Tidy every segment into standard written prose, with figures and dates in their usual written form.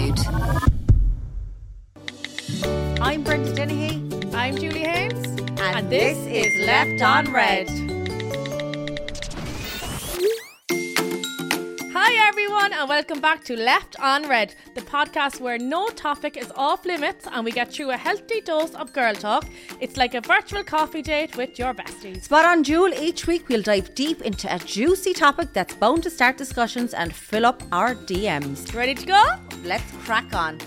attitude. I'm Brenda Dennehy. I'm Julie Haynes. And this is Left on Red. Hi everyone and welcome back to Left on Red, the podcast where no topic is off limits and we get through a healthy dose of girl talk. It's like a virtual coffee date with your besties. Spot on, Jewel. Each week we'll dive deep into a juicy topic that's bound to start discussions and fill up our DMs. Ready to go? Let's crack on.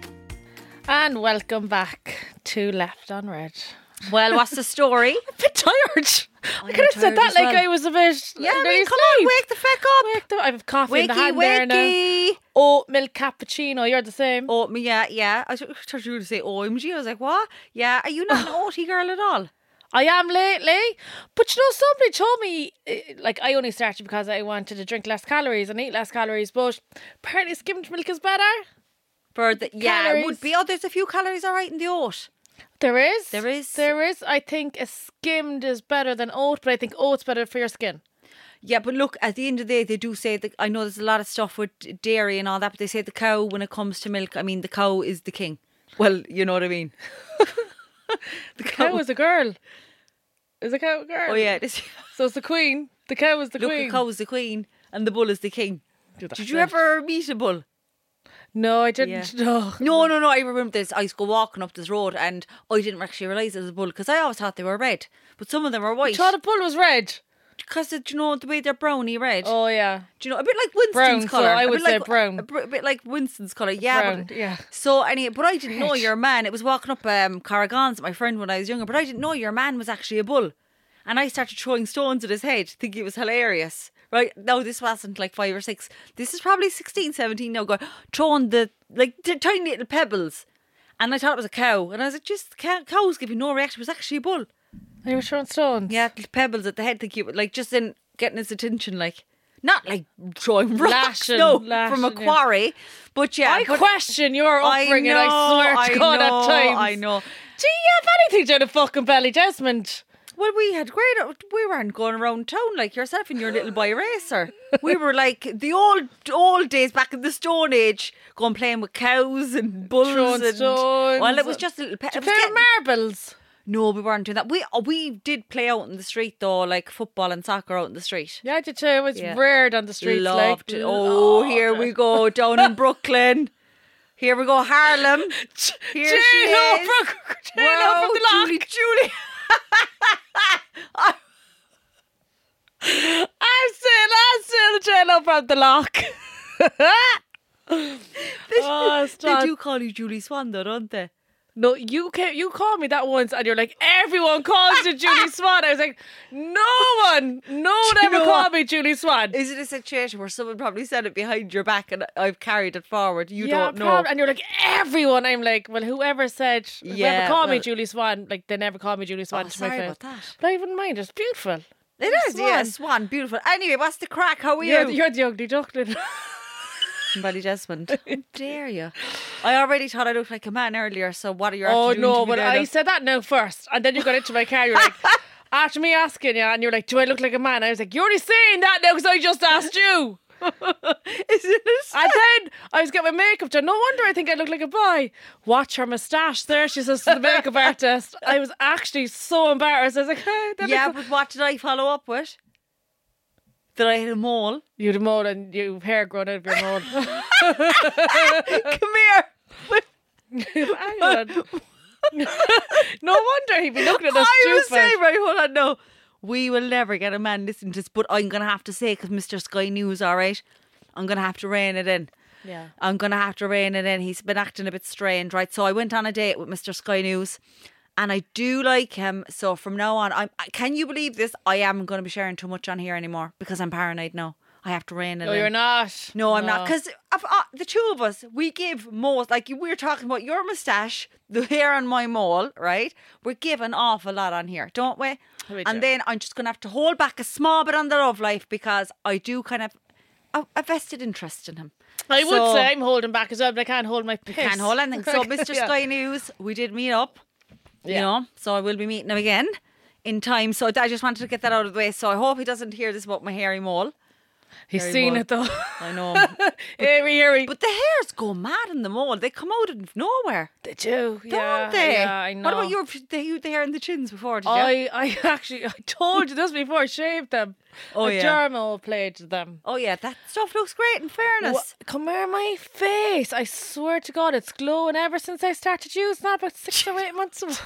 And welcome back to Left on Red. Well, what's the story? I'm a bit tired. I could have said that like I was a bit... Yeah, I mean, come on, wake the fuck up. I have coffee in the hand there now. Oat milk cappuccino, you're the same. Oh, yeah. I thought you were going to say OMG. I was like, what? Yeah, are you not an oaty girl at all? I am lately. But you know, somebody told me, like I only started because I wanted to drink less calories and eat less calories, but apparently skimmed milk is better. Yeah, it would be. Oh, there's a few calories all right in the oat. There is. There is. I think a skimmed is better than oat, but I think oat's better for your skin. Yeah, but look, at the end of the day, they do say that, I know there's a lot of stuff with dairy and all that, but they say the cow, when it comes to milk, I mean, the cow is the king. Well, you know what I mean. The cow is a girl. Is a cow a girl? Oh, yeah. So it's the queen. The cow is the queen. Look, the cow is the queen and the bull is the king. Did you right. ever meet a bull? No, I didn't. Yeah. No. I remember this. I used to go walking up this road and I didn't actually realise it was a bull because I always thought they were red. But some of them were white. You thought a bull was red? Because, do you know, the way they're browny red. Oh, yeah. Do you know, a bit like Winston's brown, colour. So I would say brown. A bit like Winston's colour, yeah. Brown, but, yeah. So, anyway, but I didn't know your man. It was walking up Carragons with my friend when I was younger, but I didn't know your man was actually a bull. And I started throwing stones at his head, thinking it was hilarious. Right? No, this wasn't like 5 or 6. This is probably 16, 17 now, going, throwing the tiny little pebbles. And I thought it was a cow. And I was like, just cows giving no reaction. It was actually a bull. And you were throwing stones? Yeah, pebbles at the head, thinking it was like just in getting his attention, like. Not like throwing rocks, lashing, from a quarry. Yeah. But yeah. I question your upbringing, I swear to God, at times. I know. Do you have anything down the fucking belly, Desmond? Well, we weren't going around town like yourself in your little boy racer. We were like the old days back in the Stone Age, going playing with cows and bulls. Throwing stones. Well, it was just a little Did you play with marbles? No, we weren't doing that. We did play out in the street though, like football and soccer out in the street. Yeah, I did too. It was reared on the streets. Loved it. Oh, here we go, down in Brooklyn. Here we go, Harlem. Here she is. J-Lo from the Lock. Julie. I'm still J-Lo from the Lock. They do call you Julie Swan though, don't they? No, you called me that once and you're like, everyone calls you Julie Swan. I was like, no one ever called me Julie Swan. Is it a situation where someone probably said it behind your back and I've carried it forward? You don't know. And you're like, everyone. I'm like, well, whoever called me Julie Swan, like they never called me Julie Swan to my face. About that. But I wouldn't mind, it's beautiful. It is, yeah, Swan, beautiful. Anyway, what's the crack? How are you? You're the ugly duckling. Buddy Desmond. How dare you? I already thought I looked like a man earlier, so what are you after doing? Oh no, but I said that now first, and then you got into my car, you're like, after me asking you, and you're like, do I look like a man? I was like, you're only saying that now because I just asked you. Isn't it? And then I was getting my makeup done. No wonder I think I look like a boy. Watch her moustache there, she says to the makeup artist. I was actually so embarrassed. I was like, hey, but what did I follow up with? That I had a mole. You had a mole and you have hair growing out of your mole. Come here. Hang on. No wonder he'd be looking at us I was stupid. saying, right, hold on, no. We will never get a man listening to this, but I'm going to have to say, because Mr. Sky News, all right, I'm going to have to rein it in. Yeah. I'm going to have to rein it in. He's been acting a bit strange, right? So I went on a date with Mr. Sky News. And I do like him. So from now on, can you believe this? I am going to be sharing too much on here anymore because I'm paranoid now. I have to rein it in. No, you're not. No, I'm not. Because the two of us, we give most, like we were talking about your moustache, the hair on my mole, right? We give an awful lot on here, don't we? And then I'm just going to have to hold back a small bit on the love life because I do kind of a vested interest in him. I would say I'm holding back as well, but I can't hold my piss. You can't hold anything. So Mr. Sky News, we did meet up. You know, so I will be meeting him again in time. So I just wanted to get that out of the way. So I hope he doesn't hear this about my hairy mole. He's Very seen well. it though. I know. Eerie. But the hairs go mad in the mole. They come out of nowhere. They do. Don't they? Yeah, I know. What about the hair in the chins before, did you? I actually, I told you this before, I shaved them. Oh, a yeah. dermal plated them. Oh, yeah, that stuff looks great, in fairness. Come here, my face. I swear to God, it's glowing ever since I started using that about 6 or 8 months ago.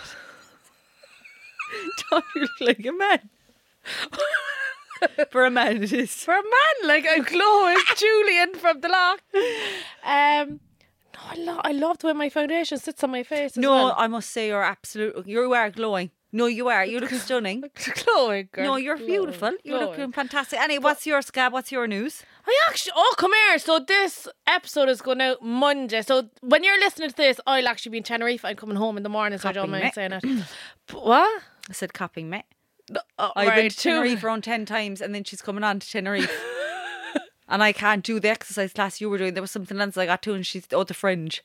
Don't you look like a man? For a man, it is. For a man, like I'm glowing. Julian from the lock. No, I love the way my foundation sits on my face. No, well. I must say you are glowing. No, you are. You look stunning. Glowing, girl. No, you're Glowing. beautiful. You're Glowing. looking fantastic. Anyway, what's your scab? What's your news? Come here. So this episode is going out Monday. So when you're listening to this, I'll actually be in Tenerife. I'm coming home in the morning, so I don't mind saying it. What? I said copying me. Oh, I've been to Tenerife around 10 times and then she's coming on to Tenerife. And I can't do the exercise class you were doing. There was something else I got to and she's, the fringe.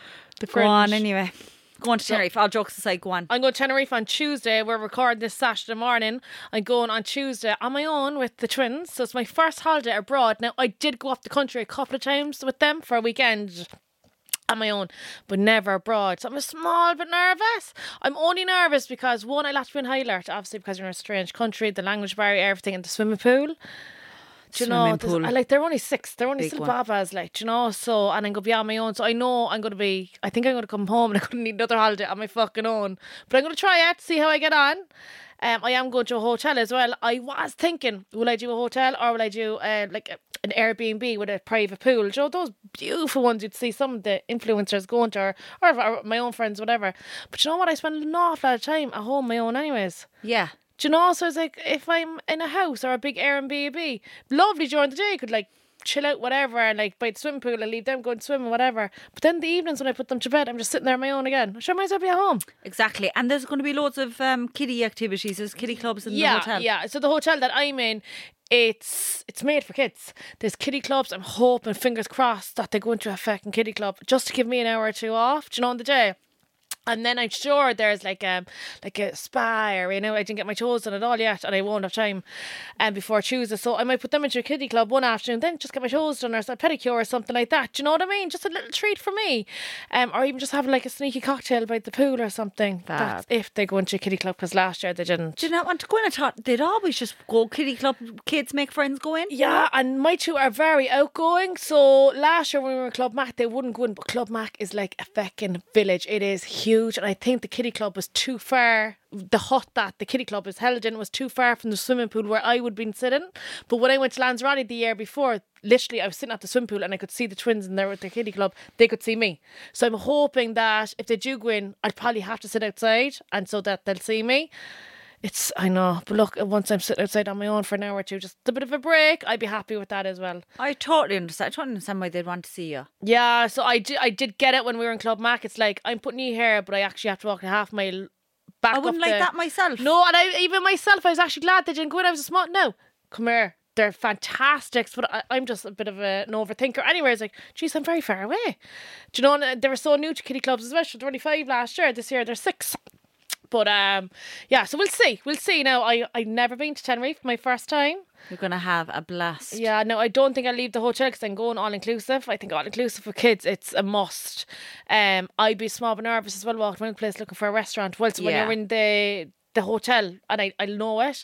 Go on anyway. Go on to Tenerife. All jokes aside, go on. I'm going to Tenerife on Tuesday. We're recording this Saturday morning. I'm going on Tuesday on my own with the twins. So it's my first holiday abroad. Now, I did go off the country a couple of times with them for a weekend on my own, but never abroad. So I'm a small bit nervous. I'm only nervous because, one, I'll have to be in high alert, obviously, because you're in a strange country, the language barrier, everything, in the swimming pool. Do you know, they're only 6. They're only still babas, like, do you know, so, and I'm going to be on my own. So I know I think I'm going to come home and I'm going to need another holiday on my fucking own. But I'm going to try it, see how I get on. I am going to a hotel as well. I was thinking, will I do a hotel or will I do an Airbnb with a private pool? Do you know, those beautiful ones you'd see some of the influencers going to, or my own friends, whatever. But you know what? I spend an awful lot of time at home my own anyways. Yeah. Do you know, so it's like, if I'm in a house or a big Airbnb, lovely during the day, could like chill out, whatever, and like by the swimming pool and leave them going swimming, whatever. But then the evenings when I put them to bed, I'm just sitting there on my own again. I might as well be at home. Exactly. And there's going to be loads of kiddie activities. There's kiddie clubs in the hotel. Yeah, so the hotel that I'm in, it's made for kids. There's kiddie clubs. I'm hoping, fingers crossed, that they go into a fucking kiddie club just to give me an hour or two off, do you know, in the day. And then I'm sure there's like a spa, or, you know, I didn't get my toes done at all yet, and I won't have time before Tuesday. So I might put them into a kiddie club one afternoon, then just get my toes done, or a pedicure or something like that. Do you know what I mean? Just a little treat for me. Or even just having like a sneaky cocktail by the pool or something. That's if they go into a kiddie club, because last year they didn't. Do you not want to go in? I thought they'd always just go kiddie club, kids make friends go in. Yeah, and my two are very outgoing. So last year when we were in Club Mac, they wouldn't go in, but Club Mac is like a fucking village. It is huge, and I think the kiddie club was too far. The hut that the kiddie club was held in was too far from the swimming pool where I would be sitting. But when I went to Lanzarote the year before, literally I was sitting at the swimming pool and I could see the twins in there with their kiddie club. They could see me. So I'm hoping that if they do go in, I'd probably have to sit outside, and so that they'll see me. I know, but look, once I'm sitting outside on my own for an hour or two, just a bit of a break, I'd be happy with that as well. I totally understand why they'd want to see you. Yeah, so I did get it when we were in Club Mac. It's like, I'm putting you here, but I actually have to walk a half mile back. I wouldn't like that myself. No, and even myself, I was actually glad they didn't go in. I was a smart, no, come here. They're fantastic, but I'm just a bit of an overthinker. Anyway, I was like, geez, I'm very far away. Do you know, and they were so new to kiddie clubs as well. So they're only 5 last year. This year, they're 6. But yeah, so we'll see now. I've never been to Tenerife, my first time. You're going to have a blast. Yeah, no, I don't think I'll leave the hotel because I'm going all-inclusive. I think all-inclusive for kids, it's a must. I'd be small but nervous as well walking around the place looking for a restaurant. Well, so when you're in the hotel, and I'll know it.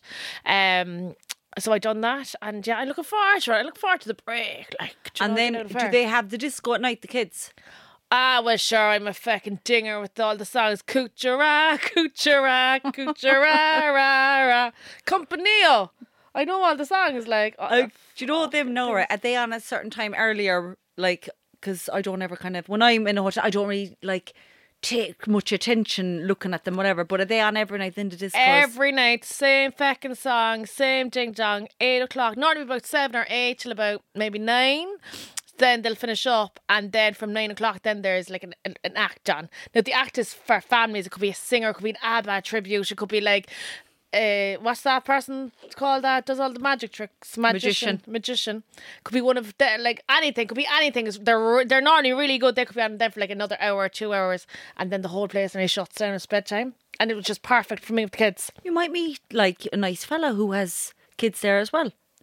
So I done that, and yeah, I'm looking forward to it. I look forward to the break. And then, do they have the disco at night, the kids? Ah, well, sure, I'm a fucking dinger with all the songs. Coochara, coochara, coochara, ra, ra. Campanile. I know all the songs, like... do you know them now, right? Are they on a certain time earlier? Like, because I don't ever kind of... When I'm in a hotel, I don't really, like, take much attention looking at them, whatever. But are they on every night in the discos? Every night, same fucking song, same ding-dong, 8 o'clock. Normally about 7 or 8 till about maybe 9. Then they'll finish up, and then from 9 o'clock then there's like an act on. Now the act is for families. It could be a singer, it could be an ABBA tribute, it could be like what's that person called that does all the magic tricks? Magician. Could be one of the, like, anything. Could be anything. They're normally really good. They could be on them for like another hour or 2 hours, and then the whole place only shuts down. It's bedtime, and it was just perfect for me with the kids. You might meet like a nice fella who has kids there as well.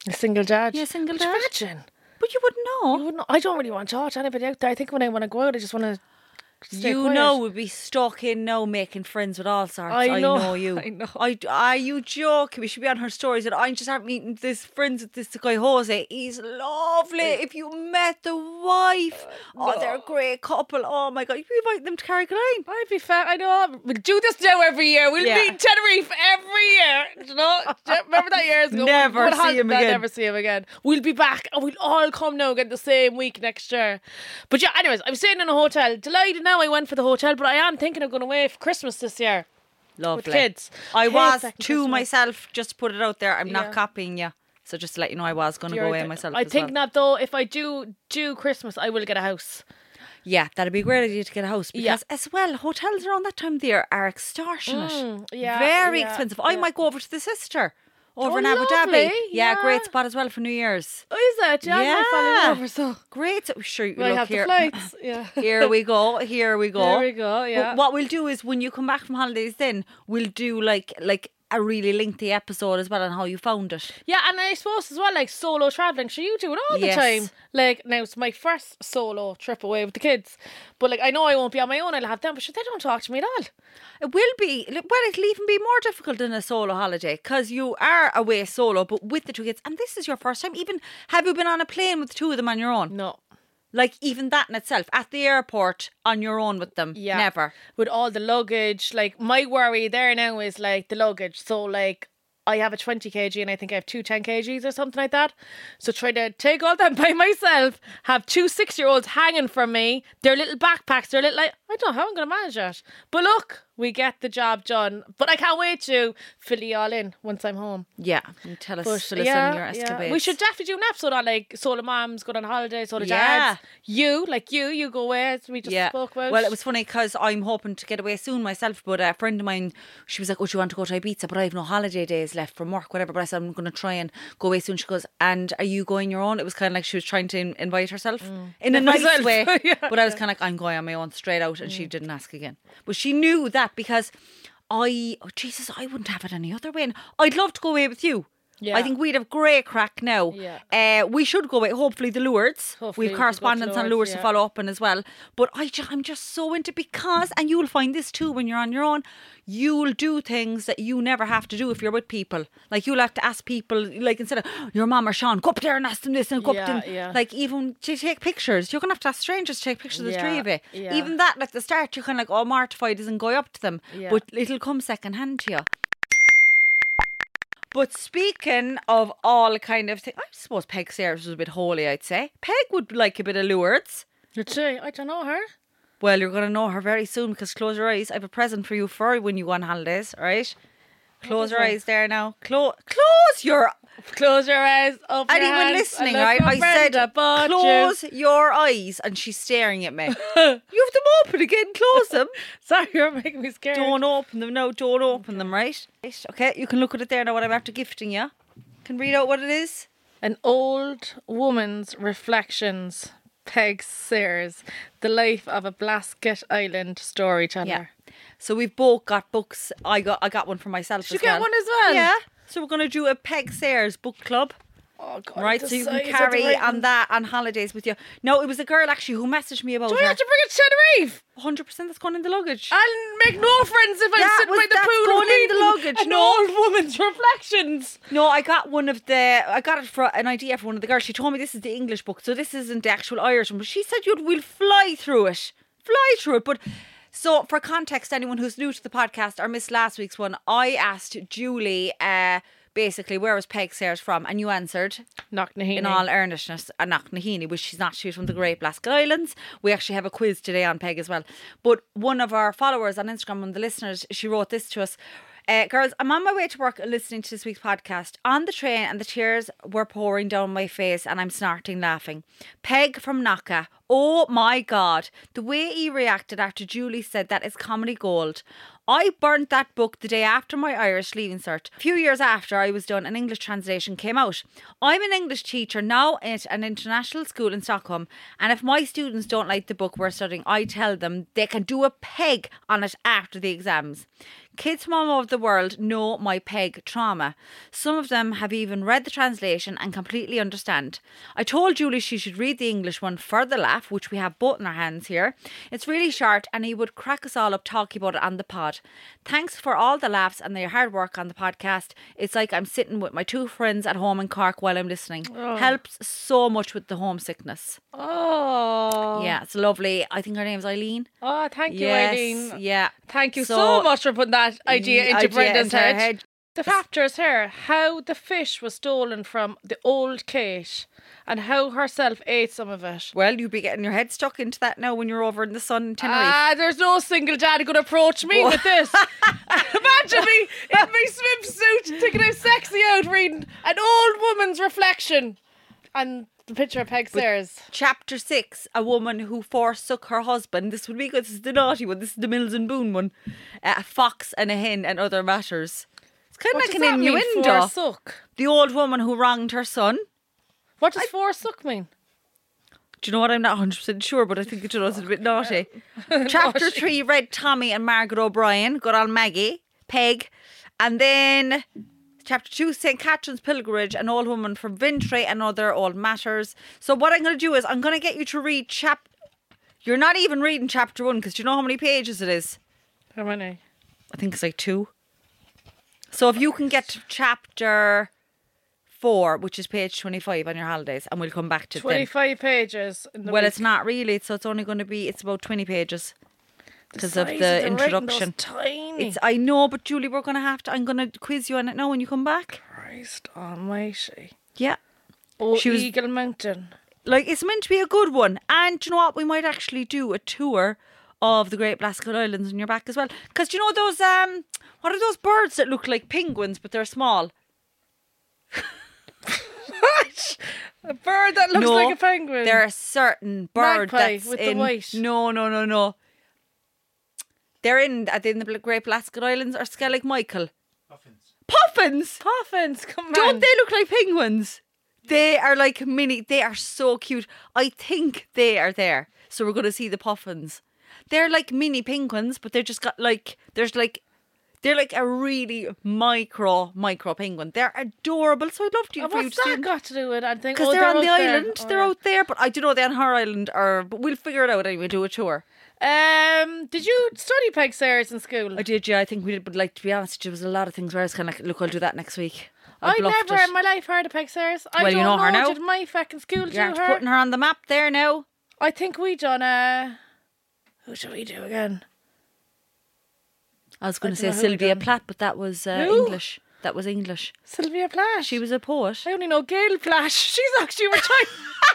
A single dad. Yeah, single Could dad. you imagine? But you wouldn't know. You wouldn't, I don't really want to talk to anybody out there. I think when I want to go out, I just want to stay You quiet. know, we'd be stuck in now making friends with all sorts. I know, you. I know. Are you joking? We should be on her stories that I just aren't meeting this friends with this guy Jose. He's lovely. If you met the wife, they're a great couple. Oh my god, you'd be inviting them to Carrigaline. I'd be fat. I know. We'll do this now every year. We'll Yeah. meet in Tenerife every year. You know? Remember that years ago? Never We'll see him again. Never see him again. We'll be back and we'll all come now again the same week next year. But yeah, anyways, I'm staying in a hotel. Delighted now I went for the hotel, but I am thinking of going away for Christmas this year. Lovely. With kids. I Hate was second to Christmas. myself, just to put it out there. I'm Yeah. not copying you. So just to let you know, I was going to go away myself. I as think well. that though, if I do Christmas, I will get a house. Yeah, that'd be a great idea to get a house because Yeah. as well, hotels around that time of the year are extortionate. yeah, Very yeah, expensive. I yeah. might go over to the sister over Oh, in Abu lovely, Dhabi. Yeah, yeah. great spot as well for New Year's. Oh, is it? Yeah, I might Yeah. fall over, so Great. Sure, you I look have here. the flights. Yeah. Here we go. Here we go. There we go, But yeah. what we'll do is when you come back from holidays, then we'll do like a really lengthy episode as well on how you found it. Yeah, and I suppose as well, like solo travelling. So you do it all Yes. the time. Like now it's my first solo trip away with the kids. But like I know I won't be on my own, I'll have them, but sure, they don't talk to me at all. It will be, well, it'll even be more difficult than a solo holiday because you are away solo, but with the two kids. And this is your first time. Even have you been on a plane with the two of them on your own? No. Like even that in itself, at the airport on your own with them? Yeah. Never. With all the luggage. Like my worry there now is like the luggage. So like I have a 20 kg and I think I have two 10 kgs or something like that. So try to take all that by myself, have two 6-year-olds hanging from me, their little backpacks, they're little like, I don't know how I'm going to manage that. But look, we get the job done. But I can't wait to fill you all in once I'm home. Yeah. And tell us, But fill us in your escapades. We should definitely do an episode on like solo moms going on holiday, solo Yeah. dads. You go away as we just spoke about. Well, it was funny because I'm hoping to get away soon myself, but a friend of mine, she was like, oh, do you want to go to Ibiza? But I have no holiday days left from work, whatever. But I said, I'm going to try and go away soon. She goes, and are you going your own? It was kind of like she was trying to invite herself in a nice Herself. way. Yeah. But I was kind of like, I'm going on my own straight out. And she didn't ask again. But she knew that because Jesus, I wouldn't have it any other way. And I'd love to go away with you. Yeah. I think we'd have great crack now. Yeah. We should go away, hopefully the Lourdes. Hopefully We've we could go to correspondence on Lourdes, Lourdes to yeah. follow up on as well. But I'm just so into because, and you'll find this too when you're on your own, you'll do things that you never have to do if you're with people. Like you'll have to ask people, like instead of your mum or Sean, go up there and ask them this and go up Yeah, to yeah. like even to take pictures. You're going to have to ask strangers to take pictures of the three of you. Yeah. Even that, at the start, you're kind of like, oh, mortified isn't going up to them. Yeah. But it'll come second hand to you. But speaking of all kind of things, I suppose Peg Sayers was a bit holy, I'd say. Peg would like a bit of Lourdes. You'd say, I don't know her. Well, you're going to know her very soon because close your eyes. I have a present for you for when you go on holidays, all right? Close your eyes there now. Close your... Close your eyes, open your Anyone hands, listening, and look right? what I said, Brenda bought you. close your eyes. And she's staring at me. You have them open again. Close them. Sorry, you're making me scared. Don't open them. No, don't open them, right? Okay, you can look at it there now what I'm after gifting you. Can read out what it is. An old woman's reflections. Peg Sayers, the life of a Blasket Island storyteller. Yeah. So we've both got books. I got one for myself Did you as well. get one as well? Yeah. So we're going to do a Peg Sayers book club. Oh, God, Right, the so you can size of the carry writing. on that on holidays with you. No, it was a girl actually who messaged me about Do her. I have to bring it to Tenerife? 100% that's going in the luggage. I'll make no friends if I'm sitting by the that's pool going in the reading luggage. an No. old woman's reflections. No, I got it for an idea for one of the girls. She told me this is the English book, so this isn't the actual Irish one. But she said we'll fly through it. But so for context, anyone who's new to the podcast or missed last week's one, I asked Julie basically where was Peg Sayers from, and you answered Knocknaheeny. in all earnestness, Knocknaheeny, which she's not. She's from the Great Blasket Islands. We actually have a quiz today on Peg as well. But one of our followers on Instagram, one of the listeners, she wrote this to us. Girls, I'm on my way to work listening to this week's podcast. On the train and the tears were pouring down my face and I'm snorting laughing. Peg from Naka. Oh my God. The way he reacted after Julie said that is comedy gold. I burnt that book the day after my Irish Leaving Cert. A few years after I was done, an English translation came out. I'm an English teacher now at an international school in Stockholm, and if my students don't like the book we're studying, I tell them they can do a peg on it after the exams. Kids from all over the world know my peg trauma. Some of them have even read the translation and completely understand. I told Julie she should read the English one for the laugh, which we have both in our hands here. It's really short and he would crack us all up talking about it on the pod. Thanks for all the laughs and your hard work on the podcast. It's like I'm sitting with my two friends at home in Cork while I'm listening. Helps so much with the homesickness. Oh. Yeah, it's lovely. I think her name's Eileen. Oh, thank you, Yes, Eileen. yeah. Thank you so much for putting that idea into Brenda's her head. The chapters here, how the fish was stolen from the old Kate and how herself ate some of it. Well, you'll be getting your head stuck into that now when you're over in the sun in Tenerife. There's no single dad going to approach me with this. Imagine me in my swimsuit, taking how sexy out, reading an old woman's reflection. And the picture of Peg Sayers. Chapter 6, a woman who forsook her husband. This would be good. This is the naughty one. This is the Mills and Boone one. A fox and a hen and other matters. It's kind of like an innuendo. Forsook? The old woman who wronged her son. What does forsook mean? Do you know what? I'm not 100% sure, but I think it was a bit naughty. Chapter 3, Red Tommy and Margaret O'Brien. Good on Maggie. Peg. And then Chapter 2, St. Catherine's Pilgrimage, an old woman from Vintry and other old matters. So what I'm going to do is I'm going to get you to read You're not even reading chapter 1 because do you know how many pages it is? How many? I think it's like 2. So if you can get to chapter 4, which is page 25 on your holidays, and we'll come back to 25 pages. In the Well, week. it's not really. So it's only going to be, it's about 20 pages. Because of size the writing, introduction. those tiny. I know, but Julie, I'm going to quiz you on it now when you come back. Christ almighty. Yeah. Oh, She was- Eagle Mountain. Like, it's meant to be a good one. And do you know what? We might actually do a tour of the Great Blasket Islands on your back as well. Because do you know those, what are those birds that look like penguins, but they're small? A bird that looks No, like a penguin. There are certain bird Magpie that's with in... the white. No. They're in the Great Blasket Islands or Skellig Michael. Puffins! Puffins, come on. Don't they look like penguins? They are like mini. They are so cute. I think they are there. So we're going to see the puffins. They're like mini penguins, but they're just got like, they're like a really micro penguin. They're adorable. So I'd love to. And what's that got to do with anything? Because they're on the out there. island. They're out there, but I don't know they're on her island but we'll figure it out anyway. Do a tour. Did you study Peg Sayers in school? I did, yeah. I think we did, but like to be honest, there was a lot of things where I was kind of like, look, I'll do that next week. I bluffed never it. in my life heard of Peg Sayers. I Well, don't you know her now. Did my fucking school do You're her? putting her on the map there now. I think we done who should we do again? I was going I to say don't know who we Sylvia done. Plath, but that was Who? English. That was English. Sylvia Plath. She was a poet. I only know Gail Flash. She's actually retired.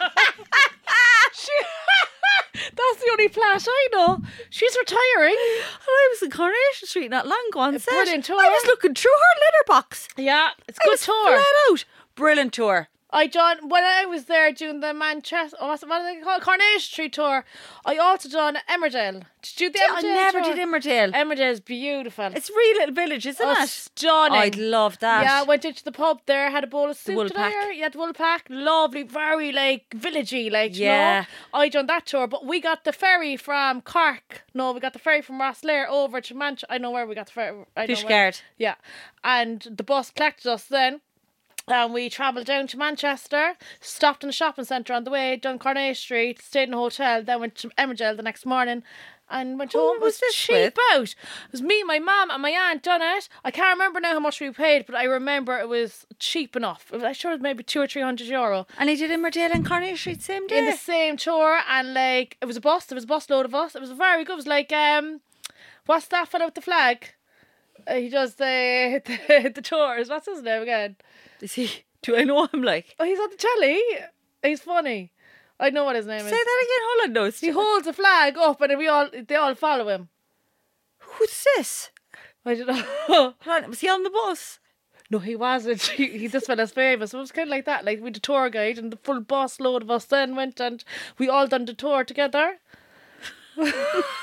That's the only Flash I know. She's retiring. I was in Coronation Street not long ago on set. brilliant tour. I was looking through her letterbox. Yeah, it's a I good was tour. flat out. Brilliant tour. I done when I was there doing the Manchester, what do they call it? Coronation Street tour. I also done Emmerdale. Did you do the I Emmerdale never tour? did Emmerdale. Emmerdale's beautiful. It's a real little village, isn't Oh, it? stunning. I'd love that. Yeah, I went into the pub there, had a bowl of soup. Wool Did I Pack. hear? Yeah, the Wool Pack. Lovely, very like villagey, like Yeah. you know. I done that tour, but we got the ferry from Cork. No, we got the ferry from Rosslare over to Manchester. I know where we got the ferry. Fishguard. Yeah, and the bus collected us then. And we travelled down to Manchester, stopped in a shopping centre on the way, done Coronation Street, stayed in a hotel, then went to Emmerdale the next morning and went Who home. It was was this cheap with? out. It was me, my mum and my aunt done it. I can't remember now how much we paid, but I remember it was cheap enough. I'm sure it was maybe €200 or €300. And he did Emmerdale and Coronation Street same day. In the same tour, and like, there was a bus load of us. It was very good. It was like, what's that fella with the flag? He does the tours. What's his name again? Is he? Do I know him like? Oh, he's on the telly. He's funny. I know what his name Say is. that again. Hold on, no. He holds a flag up and they all follow him. Who's this? I don't know. Hold on, was he on the bus? No, he wasn't. He this fella's famous. So it was kind of like that. Like, we had a tour guide and the full bus load of us then went and we all done the tour together.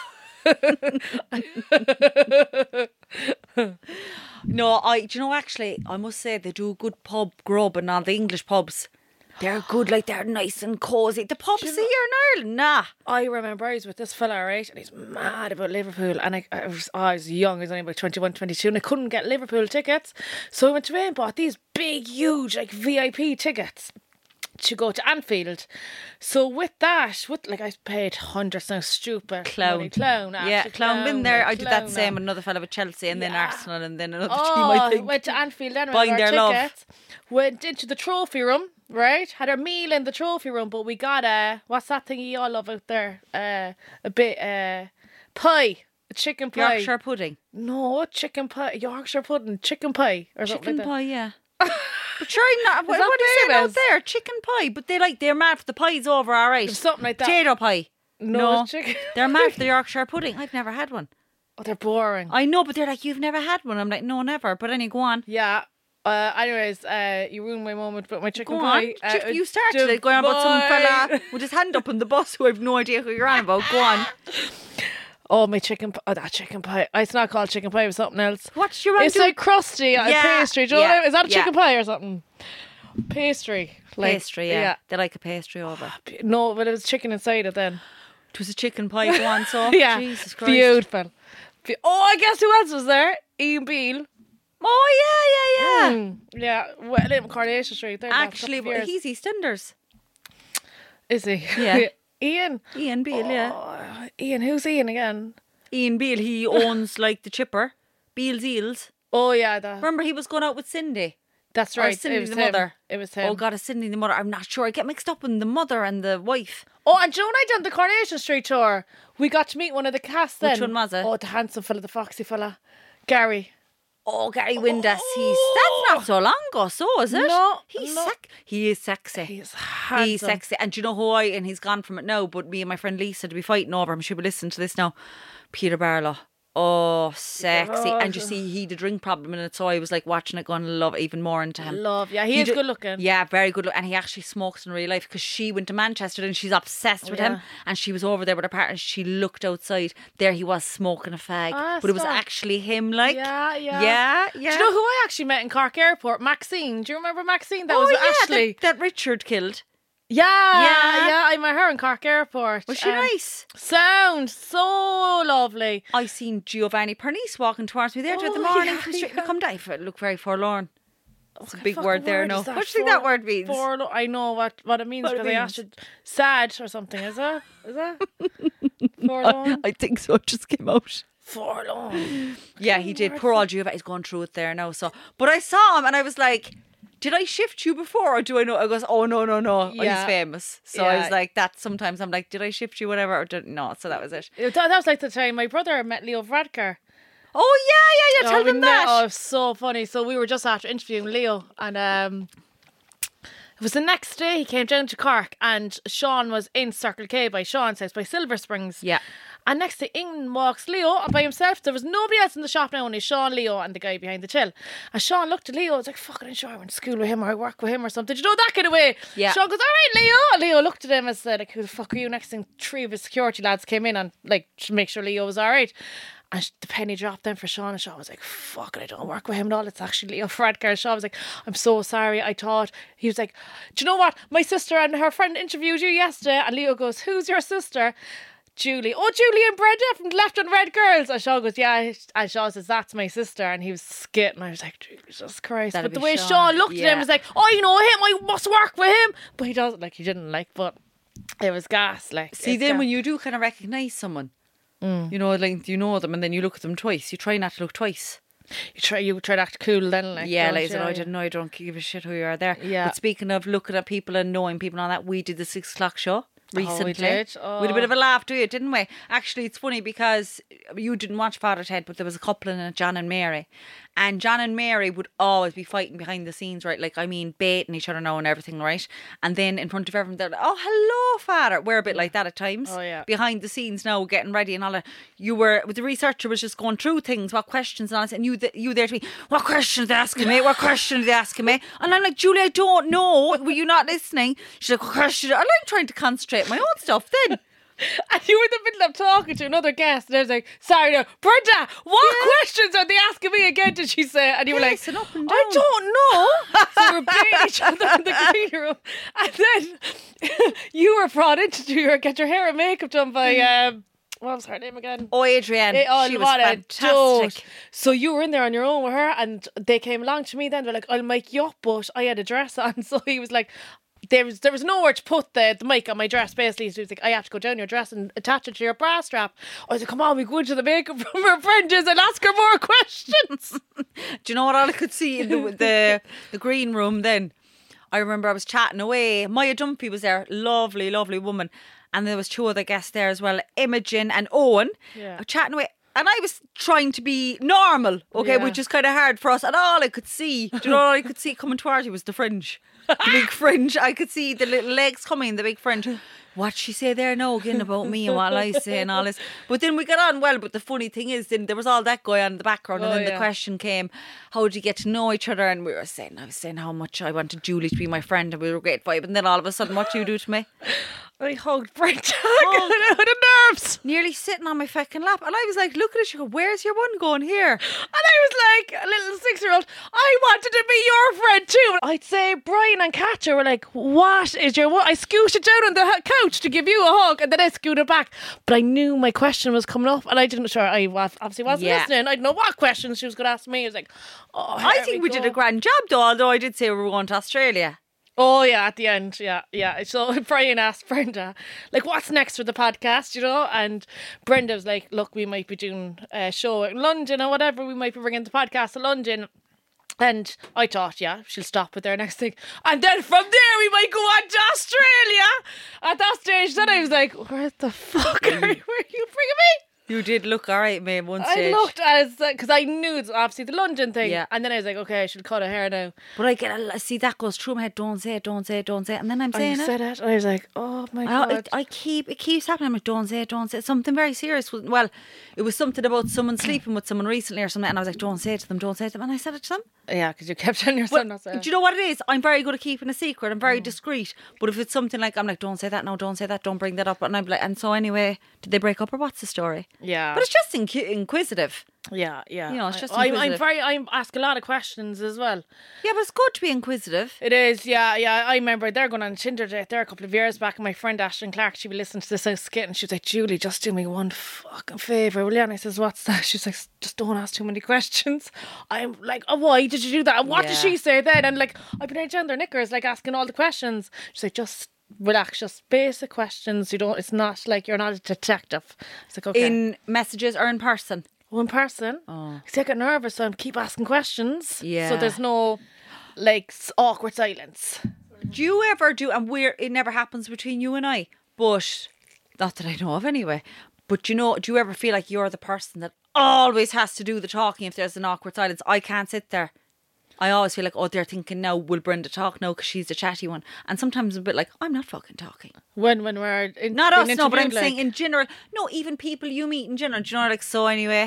No, do you know, actually, I must say they do good pub grub and all the English pubs. They're good, like they're nice and cosy. The pubs here in Ireland, nah. I remember I was with this fella, right, and he's mad about Liverpool, and I was young, I was only about 21, 22, and I couldn't get Liverpool tickets, so I went away and bought these big, huge, like VIP tickets to go to Anfield. So with that, I paid hundreds now, stupid Clown. Yeah, clown. Been there. I did that same with another fella with Chelsea and then Arsenal and then another team, I think. Went to Anfield then, buying their tickets, went into the trophy room, right? Had our meal in the trophy room, but we got what's that thing you all love out there? A bit pie. Chicken pie. Yorkshire pudding. No, chicken pie. Yorkshire pudding. Chicken pie. Or Chicken like pie, yeah. But sure, not. What are you saying out there? Chicken pie. But they're mad for the pies over, all right. Something like that. Potato pie. No. Chicken. They're mad for the Yorkshire pudding. I've never had one. Oh, they're boring. I know, but they're like, you've never had one. I'm like, no, never. But anyway, go on. Yeah. Anyways, you ruined my moment about my chicken pie. You started it going on about some fella with his hand up on the bus who I have no idea who you're on about. Go on. Oh, my chicken pie. Oh, that chicken pie. It's not called chicken pie, it's something else. What's your It's like crusty pastry. Do you know? Is that a chicken pie or something? Pastry. Pastry, yeah. They like a pastry over. No, but it was chicken inside it then. It was a chicken pie, go on, so. Yeah. Jesus Christ. Beautiful. I guess who else was there? Ian Beale. Oh, yeah. Yeah. Well, in Coronation Street. There actually, he's EastEnders. Is he? Yeah. Ian Beale, yeah. Ian, who's Ian again? Ian Beale, he owns like the chipper, Beale's Eels. Oh yeah, remember he was going out with Cindy. That's right. Or Cindy the mother. It was him. Oh God, it's Cindy the mother. I'm not sure. I get mixed up in the mother and the wife. Oh, and Joan, I done the Coronation Street tour. We got to meet one of the cast then. Which one was it? Oh, the handsome fella, the foxy fella, Gary. Oh, Gary Windass. That's not so long ago, so is it? No. He is sexy. He's handsome. He's sexy. And do you know who and he's gone from it now, but me and my friend Lisa to be fighting over him. She'll be listening to this now. Peter Barlow. Oh, sexy. And you see, he had a drink problem in it, so I was like watching it going, love even more into him. Yeah, he is good looking. Yeah, very good looking. And he actually smokes in real life because she went to Manchester and she's obsessed with him. And she was over there with her partner. She looked outside. There he was smoking a fag. But it was actually him, like. Yeah. Do you know who I actually met in Cork Airport? Maxine. Do you remember Maxine? That was Ashley. That Richard killed. Yeah. I met her in Cork Airport. Was she nice? Sound so lovely. I seen Giovanni Pernice walking towards me there the morning from Street. Come down. Look very forlorn. It's a big word there. No, what do you think that word means? I know what it means because I asked you. Sad or something. Is that? Forlorn. I think so. It just came out. Forlorn. Yeah, he did. Poor old Giovanni. He's going through it there now. So, but I saw him and I was like, did I shift you before or do I know? I goes, oh, no. Oh, he's famous. So I was like, that sometimes I'm like, did I shift you, whatever? Or no, so that was it. That was like the time my brother met Leo Varadkar. Oh, yeah. Tell them that. Oh, it was so funny. So we were just after interviewing Leo and it was the next day he came down to Cork and Sean was in Circle K by Sean's house by Silver Springs. Yeah. And next thing in walks Leo by himself. There was nobody else in the shop now, only Sean, Leo and the guy behind the till. And Sean looked at Leo, was like, fucking sure I went to school with him or I work with him or something. Did you know that kind of way? Yeah. Sean goes, all right, Leo. And Leo looked at him and said, like, who the fuck are you? Next thing, 3 of his security lads came in and like to make sure Leo was all right. And the penny dropped then for Sean and Sean was like, fuck it, I don't work with him at all. It's actually Leo Varadkar. Sean was like, I'm so sorry. I thought, he was like, do you know what? My sister and her friend interviewed you yesterday. And Leo goes, who's your sister? Julie. Oh, Julie and Brenda from Left on Red Girls. And Sean goes, yeah. And Sean says, that's my sister. And he was skitting. I was like, Jesus Christ. That'd but the way Sean looked at him was like, oh, you know him. I must work with him. But he doesn't, like, he didn't like, but it was gas. Like, see, then when you do kind of recognise someone, you know, like you know them and then you look at them twice. You try not to look twice. You try to act cool then, like. Yeah, like I didn't know. I don't give a shit who you are there. Yeah. But speaking of looking at people and knowing people and all that, we did the 6 o'clock show recently. We did. We had a bit of a laugh, didn't we? Actually, it's funny because you didn't watch Father Ted, but there was a couple in it, John and Mary. And John and Mary would always be fighting behind the scenes, right? Like, I mean, baiting each other now and everything, right? And then in front of everyone, they're like, oh, hello, Father. We're a bit like that at times. Oh, yeah. Behind the scenes now, getting ready and all that. You were, with the researcher was just going through things, what questions and all that. And you there to me, what questions are they asking me? What questions are they asking me? And I'm like, Julie, I don't know. Were you not listening? She's like, what questions? I'm like trying to concentrate on my own stuff then. And you were in the middle of talking to another guest, and I was like, sorry, no, Brenda, what questions are they asking me again, did she say? And you were like, Pacing up and I down. don't know. So we were beating each other in the green room. And then you were brought in to get your hair and makeup done by, what was her name again? Oh, Adrienne. She was what a fantastic. dote. So you were in there on your own with her, and they came along to me then. They're like, I'll mic you up, but I had a dress on. So he was like, there was nowhere to put the mic on my dress, basically. So he was like, I have to go down your dress and attach it to your bra strap. I was like, come on, we go into the makeup room, her Brenda's, and ask her more questions. Do you know what all I could see in the green room then? I remember I was chatting away. Maya Dunphy was there, lovely, lovely woman. And there was 2 other guests there as well, Imogen and Owen. Yeah. Chatting away. And I was trying to be normal, okay, Yeah. which is kind of hard for us. And all I could see, do you know, all I could see coming towards you was the fringe. The big fringe. I could see the little legs coming, the big fringe. What she say there now again about me and what I say and all this. But then we got on well. But the funny thing is, then there was all that going on in the background. And then the question came, how did you get to know each other? And I was saying how much I wanted Julie to be my friend and we were a great vibe. And then all of a sudden, what do you do to me? I hugged Brenda. I got the nerves. Nearly sitting on my fucking lap. And I was like, look at it. She go, where's your one going here? And I was like a little 6-year-old. I wanted to be your friend too. I'd say Brian and Katja were like, what is your what? I scooted down on the couch to give you a hug, and then I scooted back. But I knew my question was coming up, and I obviously wasn't listening. I didn't know what questions she was going to ask me. I was like, oh, I think we did a grand job though, although I did say we were going to Australia. Oh yeah, at the end, yeah. So Brian asked Brenda, like, what's next for the podcast, you know? And Brenda was like, look, we might be doing a show in London or whatever. We might be bringing the podcast to London. And I thought, yeah, she'll stop with their next thing. And then from there, we might go on to Australia. At that stage, then I was like, where the fuck are you bringing me? You did look all right, mate, one stage. I looked as because I knew it's obviously the London thing, Yeah. and then I was like, okay, I should cut her hair now. But I see that goes through my head. Don't say it, don't say it, don't say it. And then I'm And saying you it. said it, and I was like, oh my god. It keeps happening. I'm like, don't say it, don't say it. Something very serious. Well, it was something about someone sleeping with someone recently or something. And I was like, don't say it to them, don't say it to them. And I said it to them. Yeah, because you kept telling your son not to. Do you know what it is? I'm very good at keeping a secret. I'm very discreet. But if it's something like, I'm like, don't say that, no, don't say that, don't bring that up. And I'm like, and so anyway, did they break up or what's the story? Yeah. But it's just inquisitive. Yeah. You know, it's just I inquisitive. I ask a lot of questions as well. Yeah, but it's good to be inquisitive. It is, yeah. I remember they're going on a Tinder date there a couple of years back, and my friend Ashton Clark, she would listen to this House Skit, and she was like, Julie, just do me one fucking favour, will you? And I says, what's that? She's like, just don't ask too many questions. I'm like, oh, why did you do that? And what did she say then? And like, I've been down their knickers, like asking all the questions. She's like, just relax, just basic questions. It's not like you're not a detective. It's like, okay. In messages or in person? One person. Oh. Because I get nervous, so I keep asking questions. Yeah. So there's no like awkward silence. Do you ever do, and it never happens between you and I, but not that I know of anyway, but do you ever feel like you're the person that always has to do the talking if there's an awkward silence? I can't sit there. I always feel like, oh, they're thinking now, will Brenda talk now because she's the chatty one? And sometimes I'm a bit like, I'm not fucking talking. When we're in, Not us, no, but I'm interviewed, saying like, in general. No, even people you meet in general. Do you know, like, so anyway,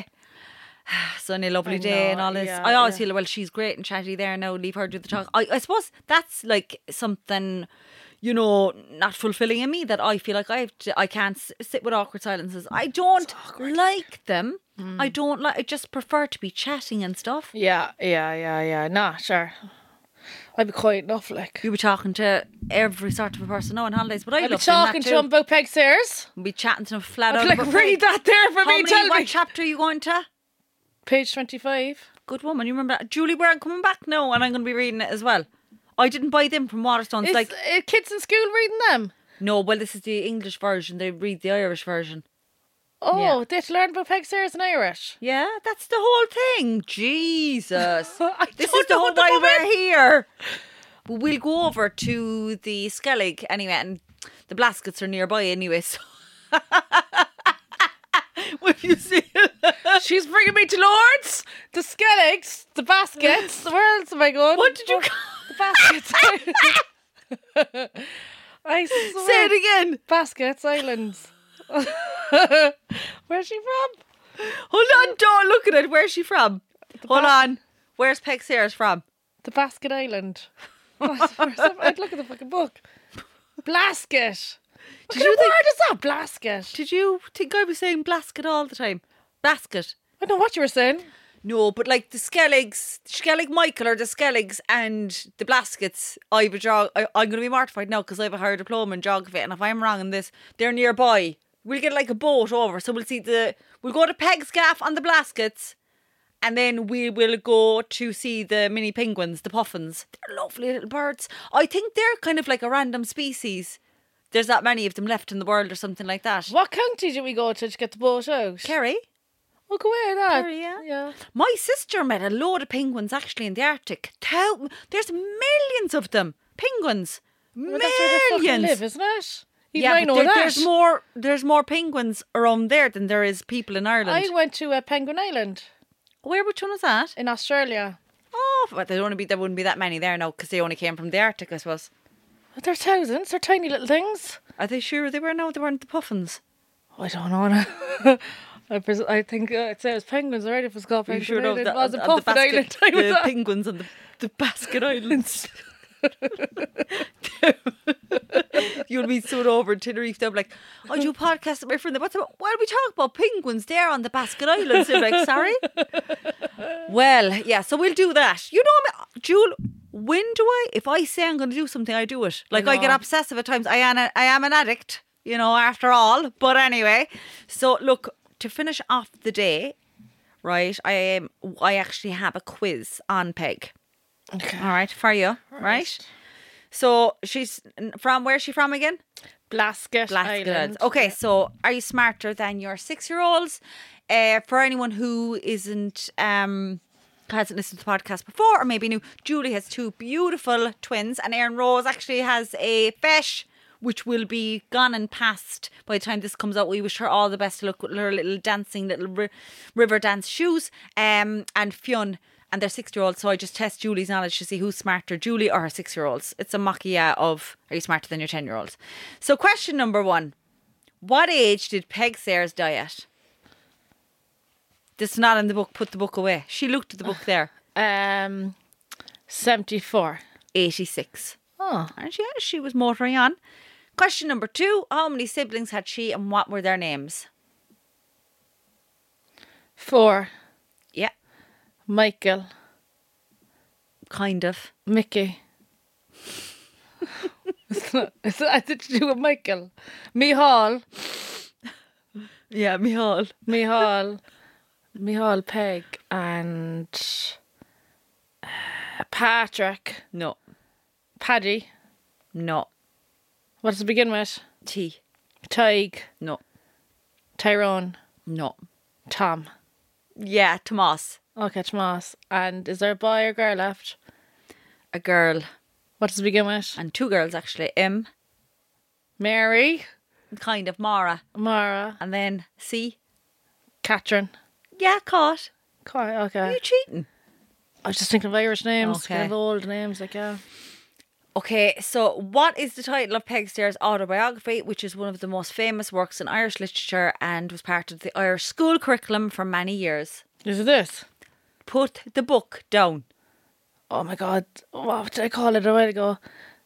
sunny, lovely I day know, and all this. yeah, I always yeah. feel, well, she's great and chatty there now, leave her do the talk. I suppose that's like something, you know, not fulfilling in me, that I feel like I can't sit with awkward silences. I don't like them. I don't like, I just prefer to be chatting and stuff. Yeah. Nah, sure. I'd be quiet enough, like. You be talking to every sort of a person now on holidays, but I I'd be love doing that talking to too. him about Peg Sayers. Be chatting to them flat I'd out. be like, about read that there for me, tell what me. chapter are you going to? Page 25. Good woman, you remember that? Julie Byrne coming back now, and I'm going to be reading it as well. I didn't buy them from Waterstones. Is Like, kids in school reading them? no, well, this is the English version. They read the Irish version. Oh, Yeah. they had to learn about Peg Sayers in Irish. Yeah, that's the whole thing. Jesus. I This don't is the know whole what the why woman- we're here. But we'll go over to the Skellig anyway, and the Blaskets are nearby anyway, so... Will you see it? She's bringing me to Lords, the Skelligs, the Baskets. Where else am I going? What did you The Baskets. I swear. say it again? Baskets Islands. Where's she from? Hold on, don't look at it. Where's she from? Hold on. Where's Peg Sayers from? The Basket Island. I'd look at the fucking book. Blasket. Did you Where does that blasket? Did you think I was saying blasket all the time? Basket. I don't know what you were saying. No, but like the Skellig Michael or the Skelligs and the Blaskets, I'm going to be mortified now because I have a higher diploma in geography, and if I'm wrong in this, they're nearby. We'll get like a boat over, so we'll go to Peg's Gaff on the Blaskets, and then we will go to see the mini penguins, the puffins. They're lovely little birds. I think they're kind of like a random species. There's that many of them left in the world or something like that. What county did we go to get the boat out? Kerry? Oh, go away, that. Kerry, yeah. Yeah. My sister met a load of penguins actually in the Arctic. There's millions of them. Penguins. Well, that's where they fucking Millions. live, isn't it? Even Yeah, I but know that. there's more penguins around there than there is people in Ireland. I went to Penguin Island Which one was that? in Australia. Oh, but there wouldn't be that many there now because they only came from the Arctic, I suppose. But they're thousands. They're tiny little things. Are they sure they were? No, they weren't the puffins. I don't know. I think I'd say it was penguins already if it was called Penguin You sure know Island. that It was a on the Puffin basket, Island. the penguins on the Basket Islands. You'll be soon over in Tenerife. They'll be like, I do a podcast with my friend. Why do we talk about penguins there on the Basket Islands? They're like, sorry? Well, yeah, so we'll do that. You know, Jewel, when do if I say I'm going to do something, I do it. Like, I get obsessive at times. I am an addict, you know, after all. But anyway, so look, to finish off the day, right, I actually have a quiz on Peg. Okay. All right, for you, right? So she's from, where's she from again? Blasket Island. Okay, so are you smarter than your 6-year-olds? For anyone who hasn't listened to the podcast before or maybe new, Julie has 2 beautiful twins, and Erin Rose actually has a fesh which will be gone and past by the time this comes out. We wish her all the best of luck with her little dancing, little river dance shoes. And Fionn, and they're 6-year-olds, so I just test Julie's knowledge to see who's smarter, Julie or her 6-year-olds. It's a machia of, are you smarter than your 10-year-olds? So question number 1. What age did Peg Sayers die at? This is not in the book. Put the book away. She looked at the book there. 74. 86. Oh. And she was motoring on. Question number 2. How many siblings had she and what were their names? 4. Yeah. Michael. Kind of. Mickey. It's anything to do with Michael. Mihal. Yeah, Mihal. Mihal Peg and Patrick. No. Paddy. No. What does it begin with? T. Tig. No. Tyrone. No. Tom. Yeah, Tomas. Okay, Tomas. And is there a boy or girl left? A girl. What does it begin with? And 2 girls actually. M. Mary. Kind of. Mara. Mara. And then C. Catherine. Yeah, caught. Are Okay. you cheating? I was just thinking of Irish names. Okay. Kind of old names, like, yeah. Okay, so what is the title of Peg Sayers' autobiography, which is one of the most famous works in Irish literature and was part of the Irish school curriculum for many years? Is it this? Put the book down. Oh my God. What did I call it a while ago?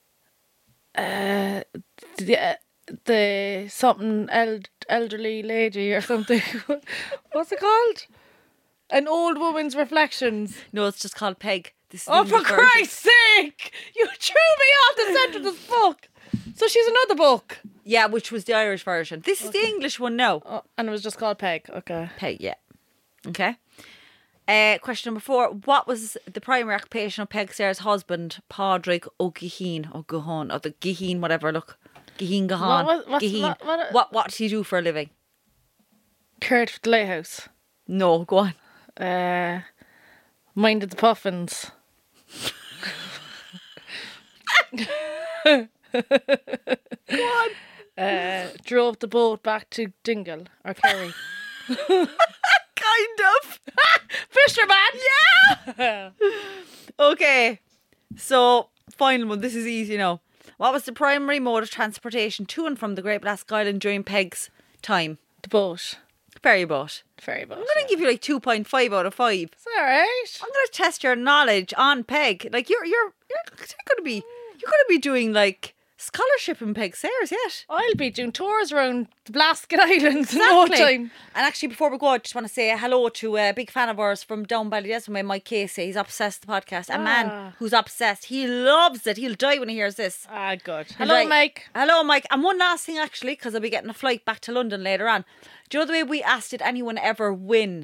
The something elderly lady or something. What's it called? An old woman's reflections. No, it's just called Peg. This is the Oh, for English version. Christ's sake! You threw me off the centre of this book. So she's another book. Yeah, which was the Irish version. This is the English one now. Oh, and it was just called Peg. Okay. Peg, yeah. Okay. Question number 4. What was the primary occupation of Peg Sayers' husband, Padraig O'Giheen, or Gahon, or the Giheen, whatever, look. Giheen, Gahan. Giheen. What did he do for a living? Cared for the lighthouse. No, go on. Minded the puffins. Go on. Drove the boat back to Dingle or Kerry. Kind of. Fisherman! Yeah! Okay. So, final one. This is easy now. What was the primary mode of transportation to and from the Great Blasket Island during Peg's time? The boat. Ferry boat. Ferry boat. I'm going to give you like 2.5 out of 5. It's alright. I'm going to test your knowledge on Peg. Like you're going to be doing like scholarship in Peg Sayers yet. I'll be doing tours around the Blasket Islands in no time. And actually, before we go, I just want to say hello to a big fan of ours from down Ballydesmond, Mike Casey. He's obsessed with the podcast. A man who's obsessed. He loves it. He'll die when he hears this. Ah, good. He'll Hello, die. Mike. Hello, Mike. And one last thing, actually, because I'll be getting a flight back to London later on. Do you know the way we asked, did anyone ever win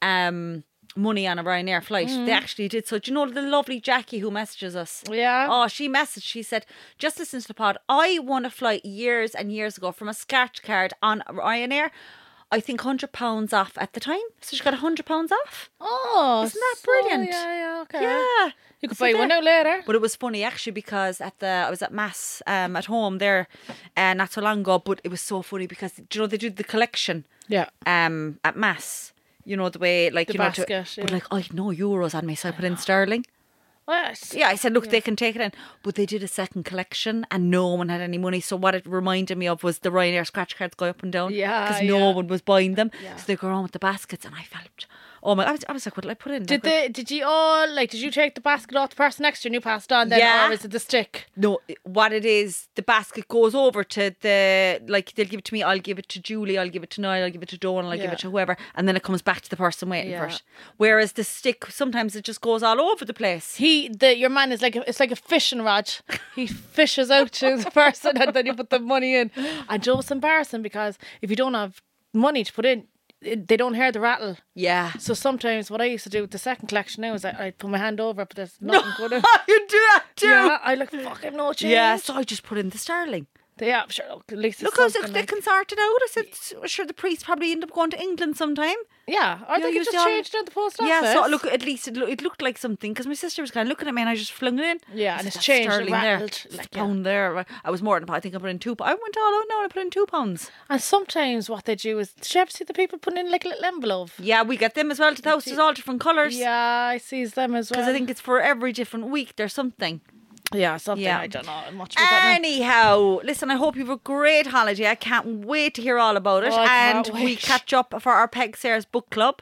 money on a Ryanair flight? They actually did. So do you know the lovely Jackie who messages us? Yeah. Oh, she messaged. She said, just listen to the pod. I won a flight years and years ago from a scratch card on Ryanair. I think £100 off at the time. So she got £100 off. Oh, Isn't that brilliant? Yeah, okay. Yeah. You could So buy one out later. But it was funny actually because I was at Mass at home there not so long ago, but it was so funny because do you know they do the collection Yeah. at Mass. You know the way like The you know basket, but yeah. like I had no euros on me, so I put in sterling. Yes. Yeah, I said, look, they can take it in. But they did a second collection and no one had any money. So what it reminded me of was the Ryanair scratch cards go up and down. Yeah, because no yeah. one was buying them. Yeah. So they go around with the baskets and I felt, oh my, I was like, what did I put in? Did you all, like, did you take the basket off the person next to you and you passed on then? Yeah. Or is it the stick? No, what it is, the basket goes over to the, like, they'll give it to me, I'll give it to Julie, I'll give it to Niall, I'll give it to Donal, I'll give Yeah. it to whoever, and then it comes back to the person waiting for Yeah. it. Whereas the stick, sometimes it just goes all over the place. Your man is it's like a fishing rod. He fishes out to the person and then you put the money in. And Joe, it's embarrassing because if you don't have money to put in, they don't hear the rattle. Yeah. So sometimes what I used to do with the second collection now is I put my hand over it, but there's nothing good in. You do that too. Yeah, I like fuck, I have no change. Yeah, so I just put in the sterling. Yeah, sure. Look, at least Look, it's they something like, can sort it out. I said, sure, the priest probably end up going to England sometime. yeah, I think you it just see all- changed at the post office. Yeah, so look, at least it looked like something because my sister was kind of looking at me and I just flung it in. Yeah, I and said, it's "That's changed, it sterling there. rattled, It's like, a pound there. I was more than I think I put in I went all out now and I put in £2. And sometimes what they do is, did you ever see the people putting in like a little envelope? Yeah, we get them as well to the house. There's all different colours. Yeah, I sees them as well. Because I think it's for every different week. There's something. yeah, something. Yeah. I don't know much about that. Anyhow, listen, I hope you have a great holiday. I can't wait to hear all about it. Oh, I and can't we wait. catch up for our Peg Sayers book club.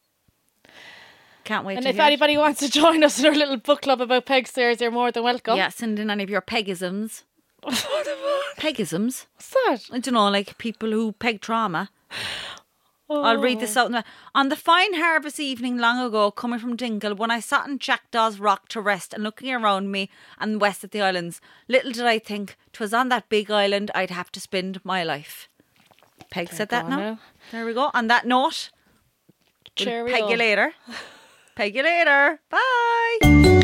Can't wait And to if hear it. anybody wants to join us in our little book club about Peg Sayers, you're more than welcome. Yeah, send in any of your pegisms. Pegisms? What's that? I don't know, like people who peg trauma. Oh. I'll read this out. On the fine harvest evening long ago, coming from Dingle, when I sat on Jackdaw's rock to rest and looking around me and west at the islands, little did I think 'twas on that big island I'd have to spend my life. Peg said that go now. now. There we go. On that note, we'll Cheerio. peg you later. Peg you later. Bye.